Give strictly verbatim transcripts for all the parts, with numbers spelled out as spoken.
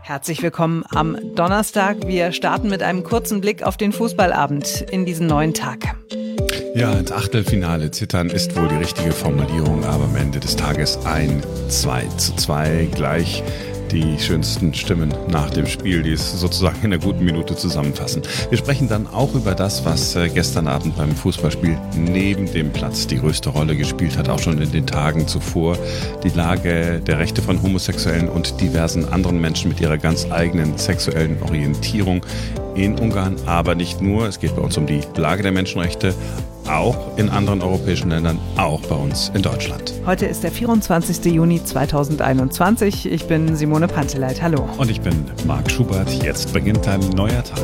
Herzlich willkommen am Donnerstag. Wir starten mit einem kurzen Blick auf den Fußballabend in diesen neuen Tag. Ja, ins Achtelfinale zittern ist wohl die richtige Formulierung, aber am Ende des Tages ein zwei zu zwei gleich. Die schönsten Stimmen nach dem Spiel, die es sozusagen in einer guten Minute zusammenfassen. Wir sprechen dann auch über das, was gestern Abend beim Fußballspiel neben dem Platz die größte Rolle gespielt hat, auch schon in den Tagen zuvor. Die Lage der Rechte von Homosexuellen und diversen anderen Menschen mit ihrer ganz eigenen sexuellen Orientierung in Ungarn, aber nicht nur. Es geht bei uns um die Lage der Menschenrechte, auch in anderen europäischen Ländern, auch bei uns in Deutschland. Heute ist der vierundzwanzigster Juni zweitausendeinundzwanzig. Ich bin Simone Panteleit. Hallo. Und ich bin Marc Schubert. Jetzt beginnt ein neuer Tag.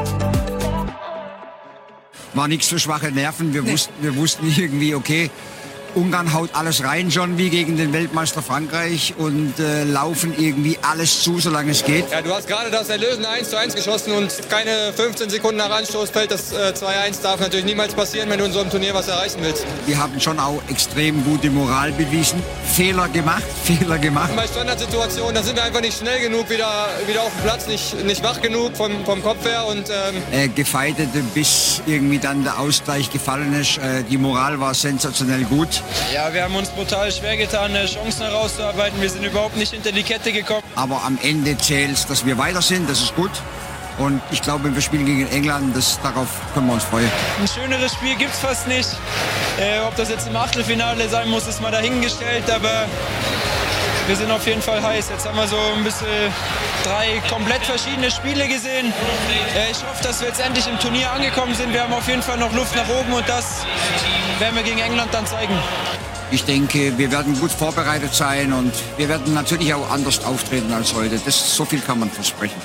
War nichts für schwache Nerven. Wir, nee. wussten, wir wussten irgendwie, okay, Ungarn haut alles rein, schon wie gegen den Weltmeister Frankreich und äh, laufen irgendwie alles zu, solange es geht. Ja, du hast gerade das Erlösen eins zu eins geschossen und keine fünfzehn Sekunden nach Anstoß fällt das äh, zwei eins. Darf natürlich niemals passieren, wenn du in so einem Turnier was erreichen willst. Wir haben schon auch extrem gute Moral bewiesen. Fehler gemacht, Fehler gemacht. Bei Standardsituationen, da sind wir einfach nicht schnell genug wieder, wieder auf dem Platz, nicht, nicht wach genug vom, vom Kopf her. Und, ähm äh, gefeitet, bis irgendwie dann der Ausgleich gefallen ist. Äh, die Moral war sensationell gut. Ja, wir haben uns brutal schwer getan, Chancen herauszuarbeiten. Wir sind überhaupt nicht hinter die Kette gekommen. Aber am Ende zählt, dass wir weiter sind, das ist gut. Und ich glaube, wir spielen gegen England, das, darauf können wir uns freuen. Ein schöneres Spiel gibt es fast nicht. Äh, ob das jetzt im Achtelfinale sein muss, ist mal dahingestellt. Aber wir sind auf jeden Fall heiß. Jetzt haben wir so ein bisschen drei komplett verschiedene Spiele gesehen. Äh, ich hoffe, dass wir jetzt endlich im Turnier angekommen sind. Wir haben auf jeden Fall noch Luft nach oben und das werden wir gegen England dann zeigen. Ich denke, wir werden gut vorbereitet sein und wir werden natürlich auch anders auftreten als heute. Das, so viel kann man versprechen.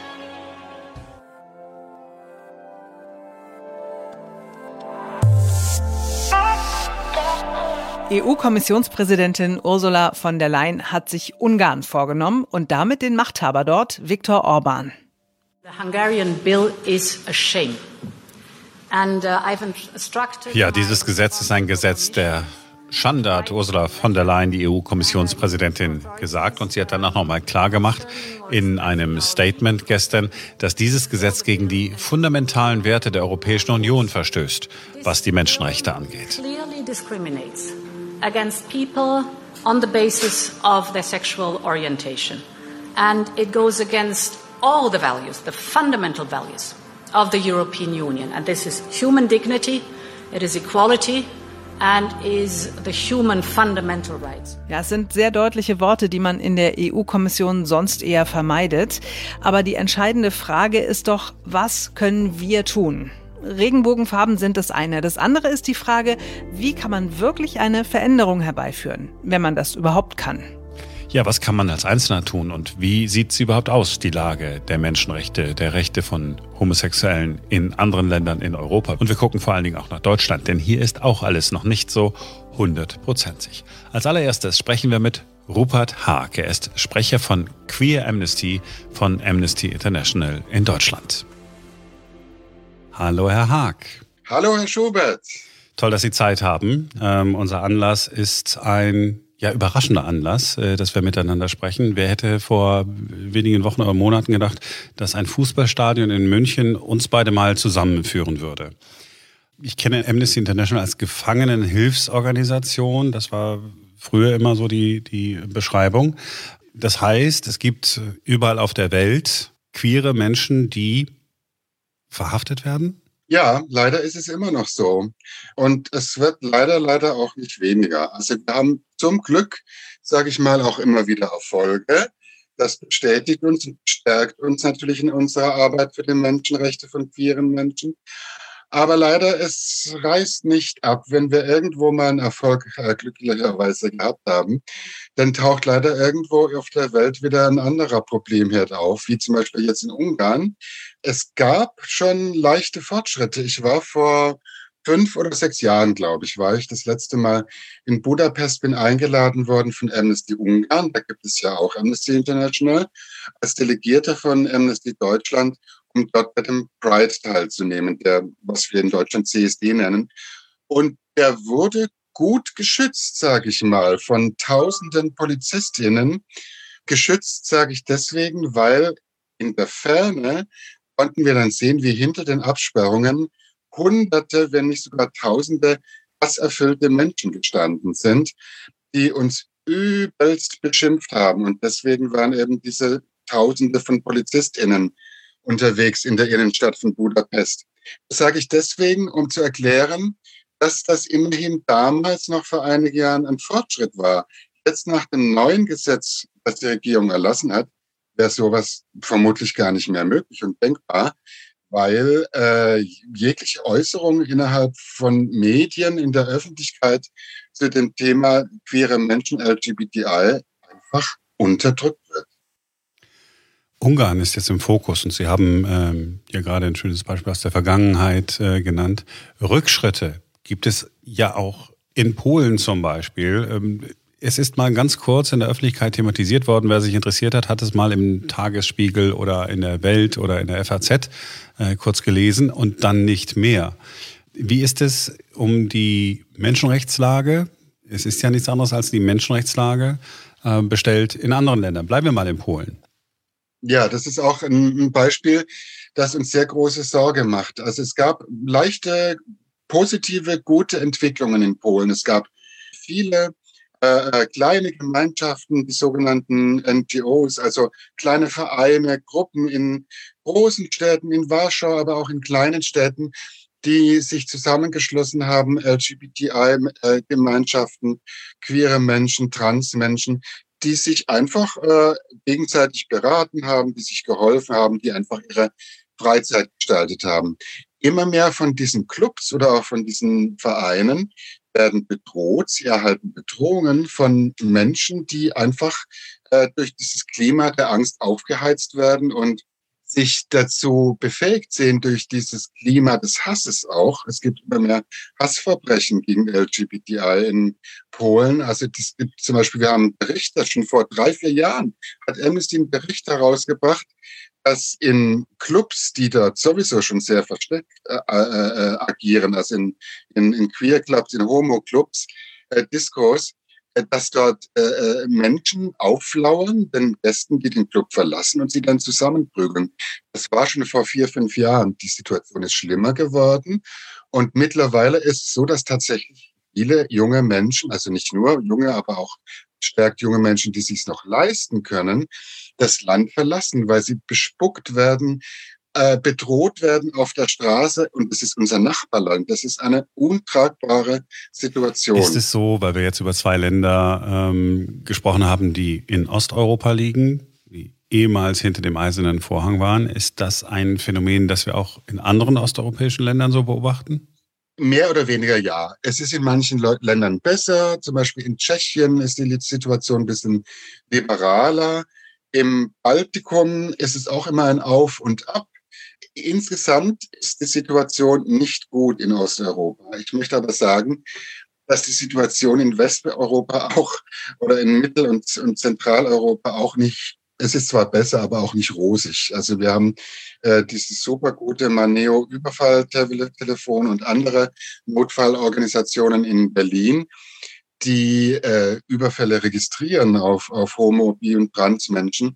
E U-Kommissionspräsidentin Ursula von der Leyen hat sich Ungarn vorgenommen und damit den Machthaber dort, Viktor Orbán. The Hungarian bill is a shame. And, uh, I've instructed ja, dieses Gesetz ist ein Gesetz der Schande, hat Ursula von der Leyen, die E U-Kommissionspräsidentin, gesagt. Und sie hat danach nochmal klargemacht in einem Statement gestern, dass dieses Gesetz gegen die fundamentalen Werte der Europäischen Union verstößt, was die Menschenrechte angeht. Clearly discriminates against people on the basis of their sexual orientation. And it goes against all the values, the fundamental values of the European Union. And this is human dignity, it is equality, and is the human fundamental rights. Ja, es sind sehr deutliche Worte, die man in der E U-Kommission sonst eher vermeidet. Aber die entscheidende Frage ist doch, was können wir tun? Regenbogenfarben sind das eine. Das andere ist die Frage, wie kann man wirklich eine Veränderung herbeiführen, wenn man das überhaupt kann? Ja, was kann man als Einzelner tun und wie sieht sie überhaupt aus, die Lage der Menschenrechte, der Rechte von Homosexuellen in anderen Ländern in Europa? Und wir gucken vor allen Dingen auch nach Deutschland, denn hier ist auch alles noch nicht so hundertprozentig. Als allererstes sprechen wir mit Rupert Haag. Er ist Sprecher von Queer Amnesty von Amnesty International in Deutschland. Hallo, Herr Haag. Hallo, Herr Schubert. Toll, dass Sie Zeit haben. Ähm, unser Anlass ist ein ja überraschender Anlass, äh, dass wir miteinander sprechen. Wer hätte vor wenigen Wochen oder Monaten gedacht, dass ein Fußballstadion in München uns beide mal zusammenführen würde? Ich kenne Amnesty International als Gefangenenhilfsorganisation. Das war früher immer so die, die Beschreibung. Das heißt, es gibt überall auf der Welt queere Menschen, die verhaftet werden? Ja, leider ist es immer noch so. Und es wird leider, leider auch nicht weniger. Also wir haben zum Glück, sage ich mal, auch immer wieder Erfolge. Das bestätigt uns und stärkt uns natürlich in unserer Arbeit für die Menschenrechte von queeren Menschen. Aber leider, es reißt nicht ab. Wenn wir irgendwo mal einen Erfolg äh, glücklicherweise gehabt haben, dann taucht leider irgendwo auf der Welt wieder ein anderer Problemherd auf, wie zum Beispiel jetzt in Ungarn. Es gab schon leichte Fortschritte. Ich war vor fünf oder sechs Jahren, glaube ich, war ich das letzte Mal in Budapest, bin eingeladen worden von Amnesty Ungarn. Da gibt es ja auch Amnesty International als Delegierter von Amnesty Deutschland, um dort bei dem Pride teilzunehmen, der, was wir in Deutschland C S D nennen. Und der wurde gut geschützt, sage ich mal, von tausenden Polizistinnen, Geschützt sage ich deswegen, weil in der Ferne konnten wir dann sehen, wie hinter den Absperrungen Hunderte, wenn nicht sogar Tausende hasserfüllte Menschen gestanden sind, die uns übelst beschimpft haben. Und deswegen waren eben diese Tausende von PolizistInnen unterwegs in der Innenstadt von Budapest. Das sage ich deswegen, um zu erklären, dass das immerhin damals noch vor einigen Jahren ein Fortschritt war. Jetzt nach dem neuen Gesetz, das die Regierung erlassen hat, wäre sowas vermutlich gar nicht mehr möglich und denkbar, weil äh, jegliche Äußerung innerhalb von Medien in der Öffentlichkeit zu dem Thema queere Menschen, L G B T I, einfach unterdrückt wird. Ungarn ist jetzt im Fokus und Sie haben ähm, ja gerade ein schönes Beispiel aus der Vergangenheit äh, genannt. Rückschritte gibt es ja auch in Polen zum Beispiel. Ähm, Es ist mal ganz kurz in der Öffentlichkeit thematisiert worden. Wer sich interessiert hat, hat es mal im Tagesspiegel oder in der Welt oder in der F A Z äh, kurz gelesen und dann nicht mehr. Wie ist es um die Menschenrechtslage? Es ist ja nichts anderes als die Menschenrechtslage äh, bestellt in anderen Ländern. Bleiben wir mal in Polen. Ja, das ist auch ein Beispiel, das uns sehr große Sorge macht. Also es gab leichte, positive, gute Entwicklungen in Polen. Es gab viele Äh, kleine Gemeinschaften, die sogenannten N G Os, also kleine Vereine, Gruppen in großen Städten, in Warschau, aber auch in kleinen Städten, die sich zusammengeschlossen haben, L G B T I-Gemeinschaften, queere Menschen, Transmenschen, die sich einfach äh, gegenseitig beraten haben, die sich geholfen haben, die einfach ihre Freizeit gestaltet haben. Immer mehr von diesen Clubs oder auch von diesen Vereinen werden bedroht. Sie erhalten Bedrohungen von Menschen, die einfach äh, durch dieses Klima der Angst aufgeheizt werden und sich dazu befähigt sehen durch dieses Klima des Hasses auch. Es gibt immer mehr Hassverbrechen gegen L G B T I in Polen. Also das gibt zum Beispiel, wir haben einen Bericht, das schon vor drei, vier Jahren hat Amnesty einen Bericht herausgebracht, dass in Clubs, die dort sowieso schon sehr versteckt äh, äh, agieren, also in, in, in Queer-Clubs, in Homo-Clubs, äh, Discos, äh, dass dort äh, Menschen auflauern, den Gästen, die den Club verlassen und sie dann zusammenprügeln. Das war schon vor vier, fünf Jahren. Die Situation ist schlimmer geworden und mittlerweile ist es so, dass tatsächlich viele junge Menschen, also nicht nur junge, aber auch stärkt junge Menschen, die sich noch leisten können, das Land verlassen, weil sie bespuckt werden, äh, bedroht werden auf der Straße. Und das ist unser Nachbarland. Das ist eine untragbare Situation. Ist es so, weil wir jetzt über zwei Länder ähm, gesprochen haben, die in Osteuropa liegen, die ehemals hinter dem Eisernen Vorhang waren, ist das ein Phänomen, das wir auch in anderen osteuropäischen Ländern so beobachten? Mehr oder weniger ja. Es ist in manchen Le- Ländern besser. Zum Beispiel in Tschechien ist die Situation ein bisschen liberaler. Im Baltikum ist es auch immer ein Auf und Ab. Insgesamt ist die Situation nicht gut in Osteuropa. Ich möchte aber sagen, dass die Situation in Westeuropa auch oder in Mittel- und, und Zentraleuropa auch nicht, es ist zwar besser, aber auch nicht rosig. Also wir haben äh, dieses super gute Maneo-Überfalltelefon und andere Notfallorganisationen in Berlin, die äh, Überfälle registrieren auf, auf Homo-, Bi- und Transmenschen.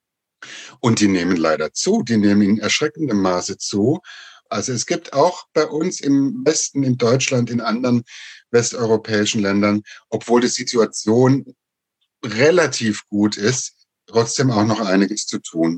Und die nehmen leider zu, die nehmen in erschreckendem Maße zu. Also es gibt auch bei uns im Westen, in Deutschland, in anderen westeuropäischen Ländern, obwohl die Situation relativ gut ist, trotzdem auch noch einiges zu tun.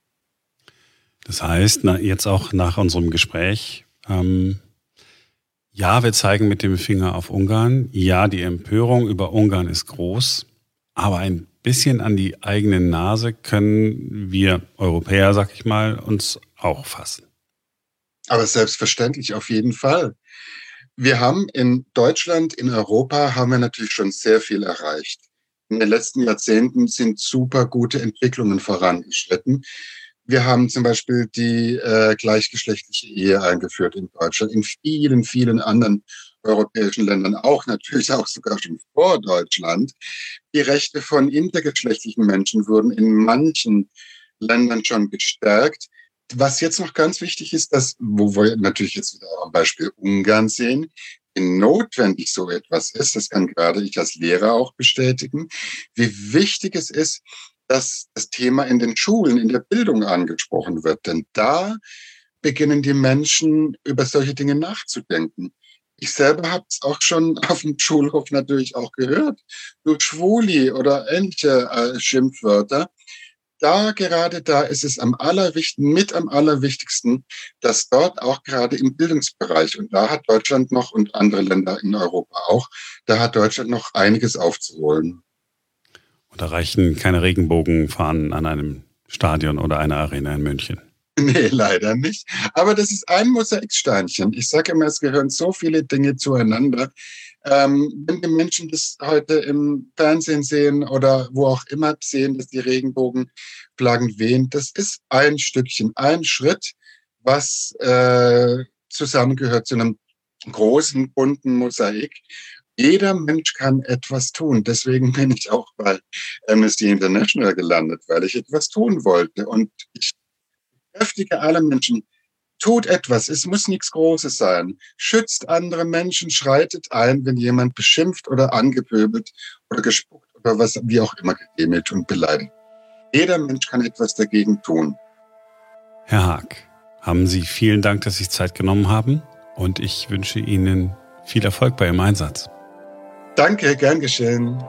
Das heißt, na, jetzt auch nach unserem Gespräch, ähm ja, wir zeigen mit dem Finger auf Ungarn. Ja, die Empörung über Ungarn ist groß, aber ein bisschen an die eigene Nase können wir Europäer, sag ich mal, uns auch fassen. Aber selbstverständlich, auf jeden Fall. Wir haben in Deutschland, in Europa, haben wir natürlich schon sehr viel erreicht. In den letzten Jahrzehnten sind super gute Entwicklungen vorangeschritten. Wir haben zum Beispiel die äh, gleichgeschlechtliche Ehe eingeführt in Deutschland, in vielen, vielen anderen europäischen Ländern auch, natürlich auch sogar schon vor Deutschland. Die Rechte von intergeschlechtlichen Menschen wurden in manchen Ländern schon gestärkt. Was jetzt noch ganz wichtig ist, dass, wo wir natürlich jetzt wieder am Beispiel Ungarn sehen, wie notwendig so etwas ist, das kann gerade ich als Lehrer auch bestätigen, wie wichtig es ist, dass das Thema in den Schulen, in der Bildung angesprochen wird. Denn da beginnen die Menschen über solche Dinge nachzudenken. Ich selber habe es auch schon auf dem Schulhof natürlich auch gehört, du Schwuli oder ähnliche äh, Schimpfwörter. Da, gerade da ist es am allerwichtigsten, mit am allerwichtigsten, dass dort auch gerade im Bildungsbereich, und da hat Deutschland noch und andere Länder in Europa auch, da hat Deutschland noch einiges aufzuholen. Und da reichen keine Regenbogenfahnen an einem Stadion oder einer Arena in München. Nee, leider nicht. Aber das ist ein Mosaiksteinchen. Ich sage immer, es gehören so viele Dinge zueinander. Ähm, wenn die Menschen das heute im Fernsehen sehen oder wo auch immer sehen, dass die Regenbogenflaggen wehen, das ist ein Stückchen, ein Schritt, was äh, zusammengehört zu einem großen, bunten Mosaik. Jeder Mensch kann etwas tun. Deswegen bin ich auch bei Amnesty International gelandet, weil ich etwas tun wollte. Und ich kräftige alle Menschen, tut etwas, es muss nichts Großes sein. Schützt andere Menschen, schreitet ein, wenn jemand beschimpft oder angepöbelt oder gespuckt oder was, wie auch immer, gedemütigt und beleidigt. Jeder Mensch kann etwas dagegen tun. Herr Haag, haben Sie vielen Dank, dass Sie sich Zeit genommen haben und ich wünsche Ihnen viel Erfolg bei Ihrem Einsatz. Danke, gern geschehen.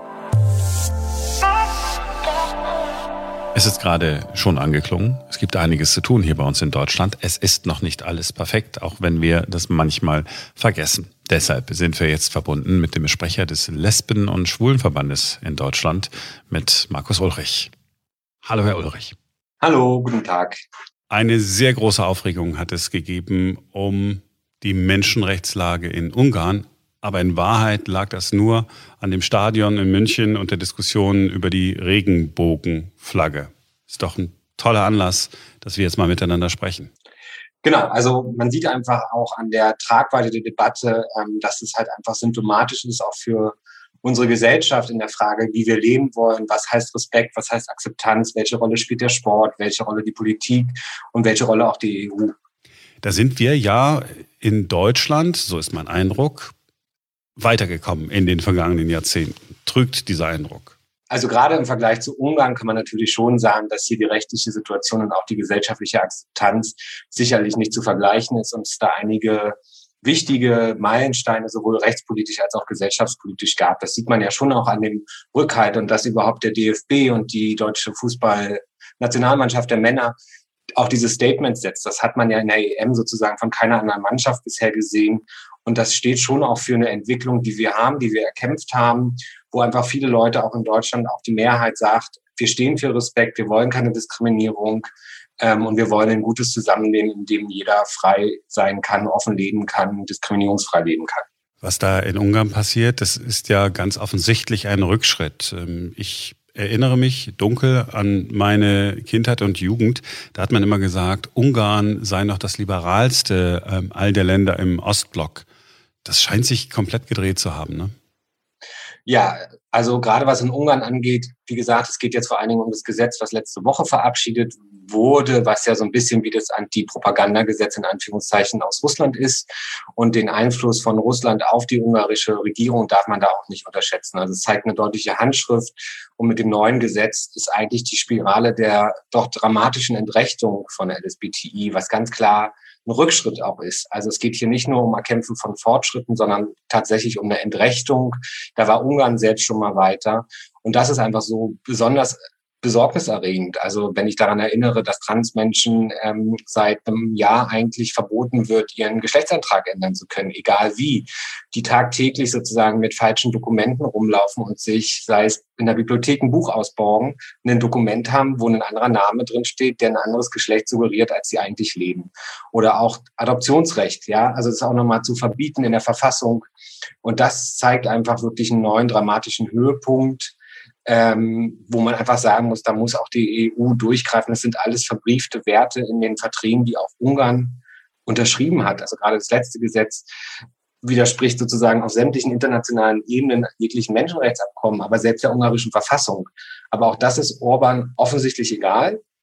Es ist gerade schon angeklungen. Es gibt einiges zu tun hier bei uns in Deutschland. Es ist noch nicht alles perfekt, auch wenn wir das manchmal vergessen. Deshalb sind wir jetzt verbunden mit dem Sprecher des Lesben- und Schwulenverbandes in Deutschland, mit Markus Ulrich. Hallo, Herr Ulrich. Hallo, guten Tag. Eine sehr große Aufregung hat es gegeben um die Menschenrechtslage in Ungarn. Aber in Wahrheit lag das nur an dem Stadion in München und der Diskussion über die Regenbogenflagge. Ist doch ein toller Anlass, dass wir jetzt mal miteinander sprechen. Genau, also man sieht einfach auch an der Tragweite der Debatte, dass es halt einfach symptomatisch ist, auch für unsere Gesellschaft in der Frage, wie wir leben wollen, was heißt Respekt, was heißt Akzeptanz, welche Rolle spielt der Sport, welche Rolle die Politik und welche Rolle auch die E U. Da sind wir ja in Deutschland, so ist mein Eindruck, weitergekommen in den vergangenen Jahrzehnten. Trügt dieser Eindruck? Also gerade im Vergleich zu Ungarn kann man natürlich schon sagen, dass hier die rechtliche Situation und auch die gesellschaftliche Akzeptanz sicherlich nicht zu vergleichen ist und es da einige wichtige Meilensteine sowohl rechtspolitisch als auch gesellschaftspolitisch gab. Das sieht man ja schon auch an dem Rückhalt und dass überhaupt der D F B und die deutsche Fußballnationalmannschaft der Männer auch diese Statements setzt. Das hat man ja in der E M sozusagen von keiner anderen Mannschaft bisher gesehen. Und das steht schon auch für eine Entwicklung, die wir haben, die wir erkämpft haben, wo einfach viele Leute auch in Deutschland, auch die Mehrheit sagt, wir stehen für Respekt, wir wollen keine Diskriminierung ähm, und wir wollen ein gutes Zusammenleben, in dem jeder frei sein kann, offen leben kann, diskriminierungsfrei leben kann. Was da in Ungarn passiert, das ist ja ganz offensichtlich ein Rückschritt. Ich erinnere mich dunkel an meine Kindheit und Jugend. Da hat man immer gesagt, Ungarn sei noch das liberalste ähm, all der Länder im Ostblock. Das scheint sich komplett gedreht zu haben, ne? Ja, also gerade was in Ungarn angeht, wie gesagt, es geht jetzt vor allen Dingen um das Gesetz, was letzte Woche verabschiedet wurde, was ja so ein bisschen wie das Anti-Propaganda-Gesetz in Anführungszeichen aus Russland ist. Und den Einfluss von Russland auf die ungarische Regierung darf man da auch nicht unterschätzen. Also es zeigt eine deutliche Handschrift. Und mit dem neuen Gesetz ist eigentlich die Spirale der doch dramatischen Entrechtung von L S B T I, was ganz klar ein Rückschritt auch ist. Also es geht hier nicht nur um Erkämpfen von Fortschritten, sondern tatsächlich um eine Entrechtung. Da war Ungarn selbst schon mal weiter. Und das ist einfach so besonders besorgniserregend. Also wenn ich daran erinnere, dass Transmenschen ähm, seit einem Jahr eigentlich verboten wird, ihren Geschlechtsantrag ändern zu können, egal wie, die tagtäglich sozusagen mit falschen Dokumenten rumlaufen und sich, sei es in der Bibliothek ein Buch ausborgen, ein Dokument haben, wo ein anderer Name drin steht, der ein anderes Geschlecht suggeriert, als sie eigentlich leben. Oder auch Adoptionsrecht, ja, also das ist auch nochmal zu verbieten in der Verfassung. Und das zeigt einfach wirklich einen neuen dramatischen Höhepunkt, Ähm, wo man einfach sagen muss, da muss auch die E U durchgreifen. Das sind alles verbriefte Werte in den Verträgen, die auch Ungarn unterschrieben hat. Also gerade das letzte Gesetz widerspricht sozusagen auf sämtlichen internationalen Ebenen jeglichen Menschenrechtsabkommen, aber selbst der ungarischen Verfassung. Aber auch das ist Orban offensichtlich egal.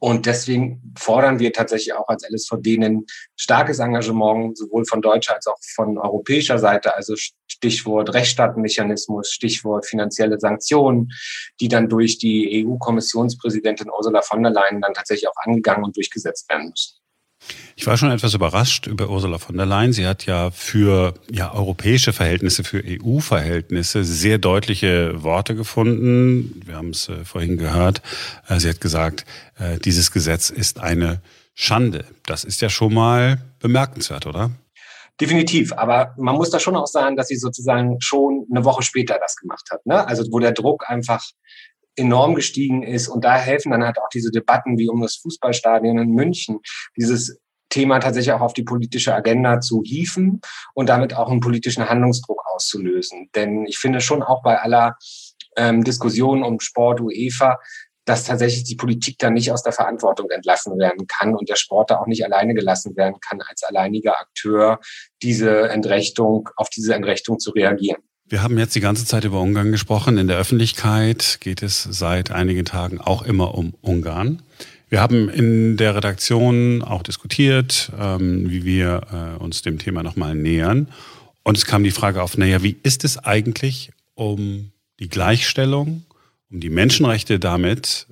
Und deswegen fordern wir tatsächlich auch als L S V D ein starkes Engagement, sowohl von deutscher als auch von europäischer Seite. Also Stichwort Rechtsstaatenmechanismus, Stichwort finanzielle Sanktionen, die dann durch die E U-Kommissionspräsidentin Ursula von der Leyen dann tatsächlich auch angegangen und durchgesetzt werden müssen. Ich war schon etwas überrascht über Ursula von der Leyen. Sie hat ja für ja, europäische Verhältnisse, für E U-Verhältnisse sehr deutliche Worte gefunden. Wir haben es äh, vorhin gehört. Äh, sie hat gesagt, äh, dieses Gesetz ist eine Schande. Das ist ja schon mal bemerkenswert, oder? Definitiv, aber man muss da schon auch sagen, dass sie sozusagen schon eine Woche später das gemacht hat, ne? Also wo der Druck einfach enorm gestiegen ist. Und da helfen dann halt auch diese Debatten wie um das Fußballstadion in München, dieses Thema tatsächlich auch auf die politische Agenda zu hieven und damit auch einen politischen Handlungsdruck auszulösen. Denn ich finde schon auch bei aller ähm, Diskussion um Sport, UEFA, dass tatsächlich die Politik da nicht aus der Verantwortung entlassen werden kann und der Sport da auch nicht alleine gelassen werden kann, als alleiniger Akteur diese Entrechtung, auf diese Entrechtung zu reagieren. Wir haben jetzt die ganze Zeit über Ungarn gesprochen. In der Öffentlichkeit geht es seit einigen Tagen auch immer um Ungarn. Wir haben in der Redaktion auch diskutiert, ähm, wie wir äh, uns dem Thema nochmal nähern. Und es kam die Frage auf, naja, wie ist es eigentlich um die Gleichstellung, um die Menschenrechte damit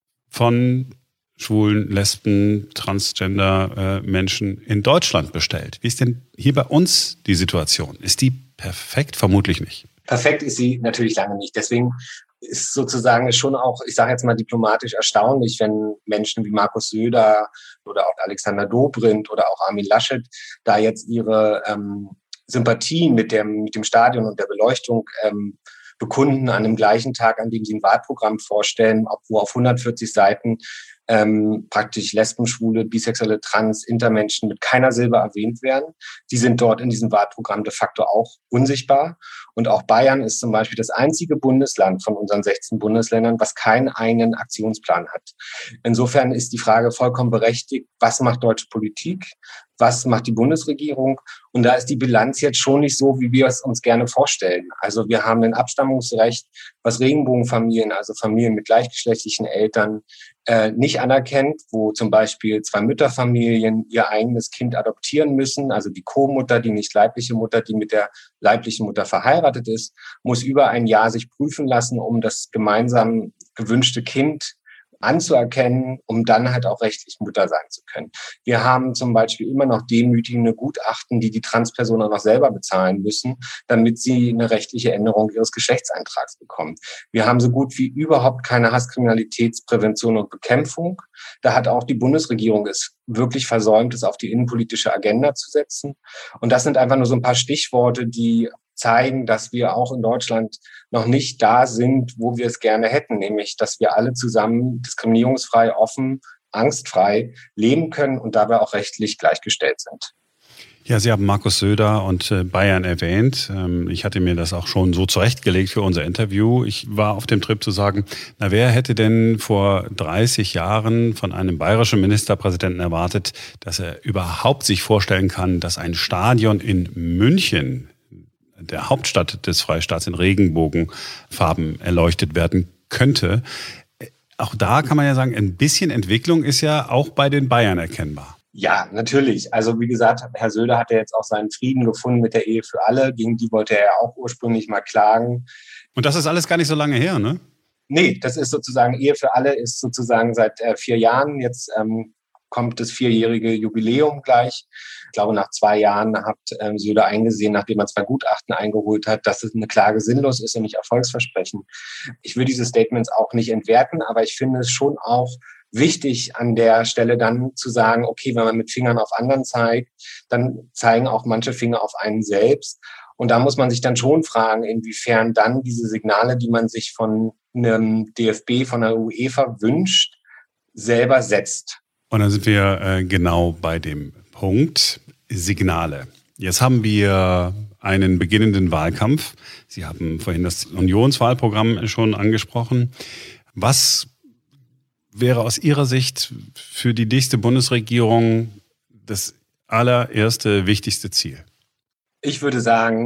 von Schwulen, Lesben, Transgender äh, Menschen in Deutschland bestellt? Wie ist denn hier bei uns die Situation? Ist die perfekt? Vermutlich nicht. Perfekt ist sie natürlich lange nicht. Deswegen ist sozusagen schon auch, ich sage jetzt mal diplomatisch erstaunlich, wenn Menschen wie Markus Söder oder auch Alexander Dobrindt oder auch Armin Laschet da jetzt ihre ähm, Sympathien mit dem, mit dem Stadion und der Beleuchtung ähm, bekunden an dem gleichen Tag, an dem sie ein Wahlprogramm vorstellen, wo auf hundertvierzig Seiten ähm, praktisch Lesben, Schwule, Bisexuelle, Trans, Intermenschen mit keiner Silbe erwähnt werden. Die sind dort in diesem Wahlprogramm de facto auch unsichtbar. Und auch Bayern ist zum Beispiel das einzige Bundesland von unseren sechzehn Bundesländern, was keinen eigenen Aktionsplan hat. Insofern ist die Frage vollkommen berechtigt, was macht deutsche Politik? Was macht die Bundesregierung? Und da ist die Bilanz jetzt schon nicht so, wie wir es uns gerne vorstellen. Also wir haben ein Abstammungsrecht, was Regenbogenfamilien, also Familien mit gleichgeschlechtlichen Eltern, äh, nicht anerkennt, wo zum Beispiel zwei Mütterfamilien ihr eigenes Kind adoptieren müssen. Also die Co-Mutter, die nicht leibliche Mutter, die mit der leiblichen Mutter verheiratet ist, muss über ein Jahr sich prüfen lassen, um das gemeinsam gewünschte Kind anzuerkennen, um dann halt auch rechtlich Mutter sein zu können. Wir haben zum Beispiel immer noch demütigende Gutachten, die die Transpersonen noch selber bezahlen müssen, damit sie eine rechtliche Änderung ihres Geschlechtseintrags bekommen. Wir haben so gut wie überhaupt keine Hasskriminalitätsprävention und Bekämpfung. Da hat auch die Bundesregierung es wirklich versäumt, es auf die innenpolitische Agenda zu setzen. Und das sind einfach nur so ein paar Stichworte, die zeigen, dass wir auch in Deutschland noch nicht da sind, wo wir es gerne hätten, nämlich, dass wir alle zusammen diskriminierungsfrei, offen, angstfrei leben können und dabei auch rechtlich gleichgestellt sind. Ja, Sie haben Markus Söder und Bayern erwähnt. Ich hatte mir das auch schon so zurechtgelegt für unser Interview. Ich war auf dem Trip zu sagen, na, wer hätte denn vor dreißig Jahren von einem bayerischen Ministerpräsidenten erwartet, dass er überhaupt sich vorstellen kann, dass ein Stadion in München, der Hauptstadt des Freistaats, in Regenbogenfarben erleuchtet werden könnte. Auch da kann man ja sagen, ein bisschen Entwicklung ist ja auch bei den Bayern erkennbar. Ja, natürlich. Also wie gesagt, Herr Söder hat ja jetzt auch seinen Frieden gefunden mit der Ehe für alle. Gegen die wollte er ja auch ursprünglich mal klagen. Und das ist alles gar nicht so lange her, ne? Nee, das ist sozusagen, Ehe für alle ist sozusagen seit äh, vier Jahren. Jetzt ähm, kommt das vierjährige Jubiläum gleich. Ich glaube, nach zwei Jahren hat ähm, Söder eingesehen, nachdem er zwei Gutachten eingeholt hat, dass es eine Klage sinnlos ist und nicht erfolgsversprechend. Ich will diese Statements auch nicht entwerten, aber ich finde es schon auch wichtig, an der Stelle dann zu sagen, okay, wenn man mit Fingern auf anderen zeigt, dann zeigen auch manche Finger auf einen selbst. Und da muss man sich dann schon fragen, inwiefern dann diese Signale, die man sich von einem D F B, von der UEFA wünscht, selber setzt. Und dann sind wir äh, genau bei dem Punkt Signale. Jetzt haben wir einen beginnenden Wahlkampf. Sie haben vorhin das Unionswahlprogramm schon angesprochen. Was wäre aus Ihrer Sicht für die nächste Bundesregierung das allererste, wichtigste Ziel? Ich würde sagen,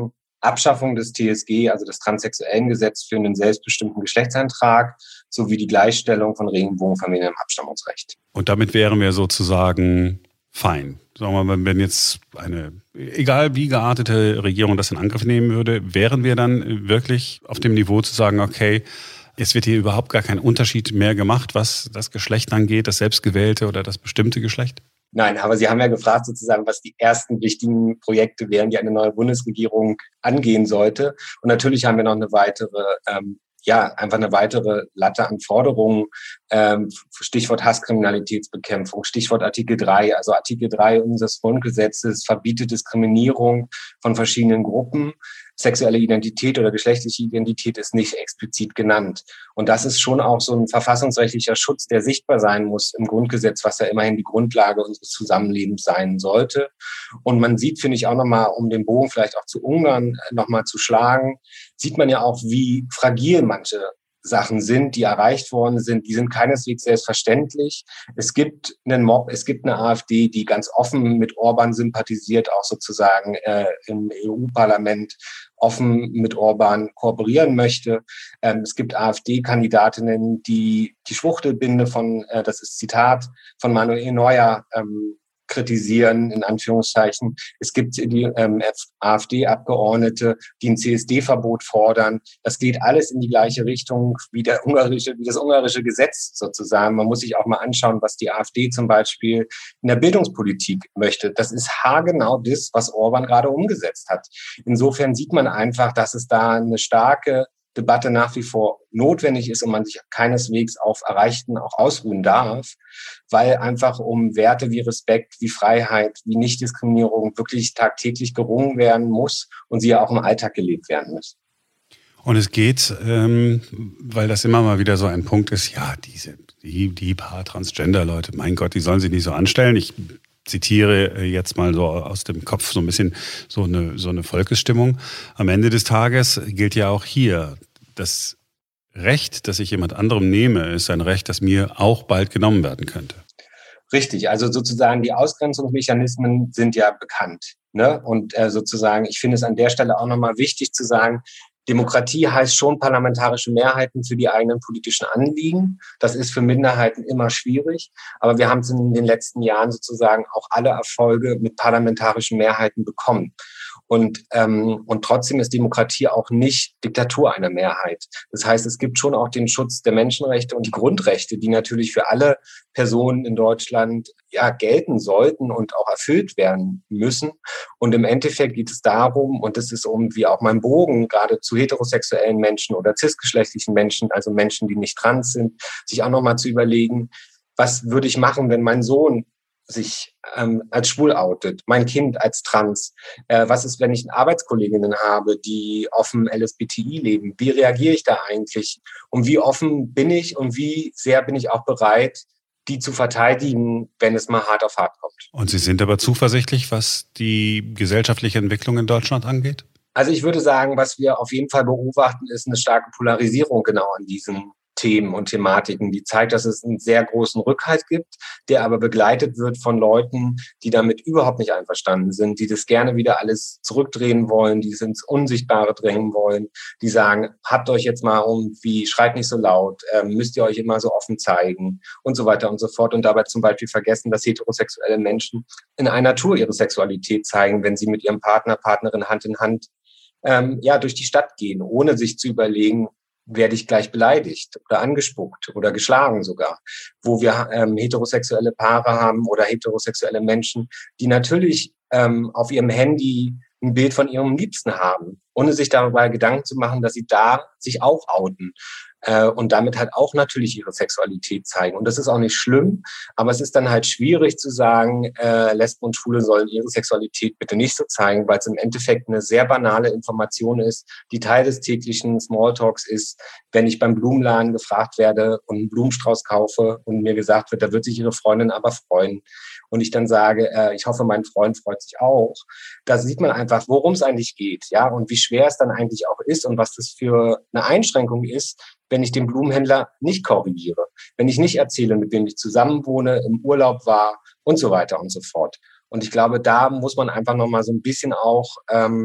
Abschaffung des T S G, also des transsexuellen Gesetz für einen selbstbestimmten Geschlechtseintrag, sowie die Gleichstellung von Regenbogenfamilien im Abstammungsrecht. Und damit wären wir sozusagen fein. Sagen wir mal, wenn jetzt eine, egal wie geartete Regierung das in Angriff nehmen würde, wären wir dann wirklich auf dem Niveau zu sagen, okay, es wird hier überhaupt gar kein Unterschied mehr gemacht, was das Geschlecht angeht, das selbstgewählte oder das bestimmte Geschlecht? Nein, aber Sie haben ja gefragt sozusagen, was die ersten wichtigen Projekte wären, die eine neue Bundesregierung angehen sollte. Und natürlich haben wir noch eine weitere, ähm, ja, einfach eine weitere Latte an Forderungen, ähm, Stichwort Hasskriminalitätsbekämpfung, Stichwort Artikel drei. Also Artikel drei unseres Grundgesetzes verbietet Diskriminierung von verschiedenen Gruppen. Sexuelle Identität oder geschlechtliche Identität ist nicht explizit genannt. Und das ist schon auch so ein verfassungsrechtlicher Schutz, der sichtbar sein muss im Grundgesetz, was ja immerhin die Grundlage unseres Zusammenlebens sein sollte. Und man sieht, finde ich auch nochmal, um den Bogen vielleicht auch zu Ungarn nochmal zu schlagen, sieht man ja auch, wie fragil manche Sachen sind, die erreicht worden sind, die sind keineswegs selbstverständlich. Es gibt einen Mob, es gibt eine AfD, die ganz offen mit Orban sympathisiert, auch sozusagen äh, im E U-Parlament offen mit Orban kooperieren möchte. Ähm, es gibt AfD-Kandidatinnen, die die Schwuchtelbinde von, äh, das ist Zitat, von Manuel Neuer ähm, kritisieren, in Anführungszeichen. Es gibt die ähm, AfD-Abgeordnete, die ein C S D-Verbot fordern. Das geht alles in die gleiche Richtung wie der ungarische, wie das ungarische Gesetz sozusagen. Man muss sich auch mal anschauen, was die AfD zum Beispiel in der Bildungspolitik möchte. Das ist haargenau das, was Orban gerade umgesetzt hat. Insofern sieht man einfach, dass es da eine starke Debatte nach wie vor notwendig ist und man sich keineswegs auf Erreichten auch ausruhen darf, weil einfach um Werte wie Respekt, wie Freiheit, wie Nichtdiskriminierung wirklich tagtäglich gerungen werden muss und sie ja auch im Alltag gelebt werden müssen. Und es geht, ähm, weil das immer mal wieder so ein Punkt ist, ja, diese, die, die paar Transgender-Leute, mein Gott, die sollen sich nicht so anstellen. Ich zitiere jetzt mal so aus dem Kopf so ein bisschen so eine, so eine Volksstimmung. Am Ende des Tages gilt ja auch hier, das Recht, das ich jemand anderem nehme, ist ein Recht, das mir auch bald genommen werden könnte. Richtig, also sozusagen die Ausgrenzungsmechanismen sind ja bekannt, ne? Und äh, sozusagen, ich finde es an der Stelle auch nochmal wichtig zu sagen, Demokratie heißt schon parlamentarische Mehrheiten für die eigenen politischen Anliegen. Das ist für Minderheiten immer schwierig. Aber wir haben es in den letzten Jahren sozusagen auch alle Erfolge mit parlamentarischen Mehrheiten bekommen. Und, ähm, und trotzdem ist Demokratie auch nicht Diktatur einer Mehrheit. Das heißt, es gibt schon auch den Schutz der Menschenrechte und die Grundrechte, die natürlich für alle Personen in Deutschland ja gelten sollten und auch erfüllt werden müssen. Und im Endeffekt geht es darum, und das ist um wie auch mein Bogen, gerade zu heterosexuellen Menschen oder cisgeschlechtlichen Menschen, also Menschen, die nicht trans sind, sich auch nochmal zu überlegen, was würde ich machen, wenn mein Sohn sich ähm, als schwul outet, mein Kind als trans. Äh, was ist, wenn ich Arbeitskolleginnen habe, die offen L S B T I leben? Wie reagiere ich da eigentlich? Und wie offen bin ich und wie sehr bin ich auch bereit, die zu verteidigen, wenn es mal hart auf hart kommt? Und Sie sind aber zuversichtlich, was die gesellschaftliche Entwicklung in Deutschland angeht? Also ich würde sagen, was wir auf jeden Fall beobachten, ist eine starke Polarisierung genau an diesen Themen und Thematiken, die zeigt, dass es einen sehr großen Rückhalt gibt, der aber begleitet wird von Leuten, die damit überhaupt nicht einverstanden sind, die das gerne wieder alles zurückdrehen wollen, die es ins Unsichtbare drängen wollen, die sagen, habt euch jetzt mal irgendwie, schreit nicht so laut, äh, müsst ihr euch immer so offen zeigen und so weiter und so fort und dabei zum Beispiel vergessen, dass heterosexuelle Menschen in einer Tour ihre Sexualität zeigen, wenn sie mit ihrem Partner, Partnerin Hand in Hand ähm, ja durch die Stadt gehen, ohne sich zu überlegen, werde ich gleich beleidigt oder angespuckt oder geschlagen sogar, wo wir ähm, heterosexuelle Paare haben oder heterosexuelle Menschen, die natürlich ähm, auf ihrem Handy ein Bild von ihrem Liebsten haben, ohne sich darüber Gedanken zu machen, dass sie da sich auch outen äh, und damit halt auch natürlich ihre Sexualität zeigen. Und das ist auch nicht schlimm, aber es ist dann halt schwierig zu sagen, äh, Lesben und Schwule sollen ihre Sexualität bitte nicht so zeigen, weil es im Endeffekt eine sehr banale Information ist, die Teil des täglichen Smalltalks ist, wenn ich beim Blumenladen gefragt werde und einen Blumenstrauß kaufe und mir gesagt wird, da wird sich ihre Freundin aber freuen. Und ich dann sage, äh, ich hoffe, mein Freund freut sich auch. Da sieht man einfach, worum es eigentlich geht, ja, und wie schwer es dann eigentlich auch ist und was das für eine Einschränkung ist, wenn ich den Blumenhändler nicht korrigiere, wenn ich nicht erzähle, mit wem ich zusammenwohne, im Urlaub war und so weiter und so fort. Und ich glaube, da muss man einfach nochmal so ein bisschen auch ähm,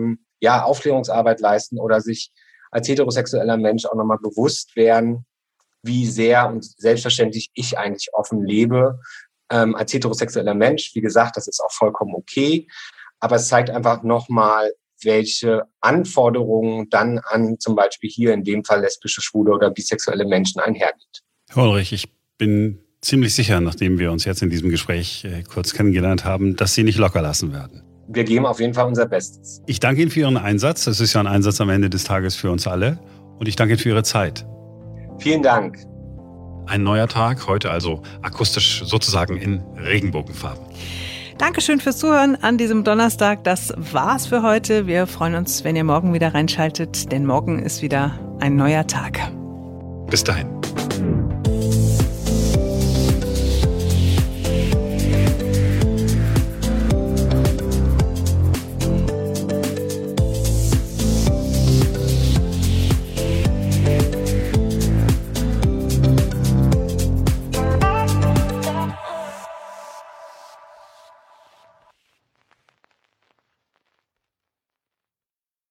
ja, Aufklärungsarbeit leisten oder sich als heterosexueller Mensch auch nochmal bewusst werden, wie sehr und selbstverständlich ich eigentlich offen lebe. Ähm, als heterosexueller Mensch, wie gesagt, das ist auch vollkommen okay. Aber es zeigt einfach nochmal, welche Anforderungen dann an zum Beispiel hier in dem Fall lesbische, schwule oder bisexuelle Menschen einhergeht. Herr Ulrich, ich bin ziemlich sicher, nachdem wir uns jetzt in diesem Gespräch äh, kurz kennengelernt haben, dass Sie nicht locker lassen werden. Wir geben auf jeden Fall unser Bestes. Ich danke Ihnen für Ihren Einsatz. Es ist ja ein Einsatz am Ende des Tages für uns alle. Und ich danke Ihnen für Ihre Zeit. Vielen Dank. Ein neuer Tag, heute also akustisch sozusagen in Regenbogenfarben. Dankeschön fürs Zuhören an diesem Donnerstag. Das war's für heute. Wir freuen uns, wenn ihr morgen wieder reinschaltet, denn morgen ist wieder ein neuer Tag. Bis dahin.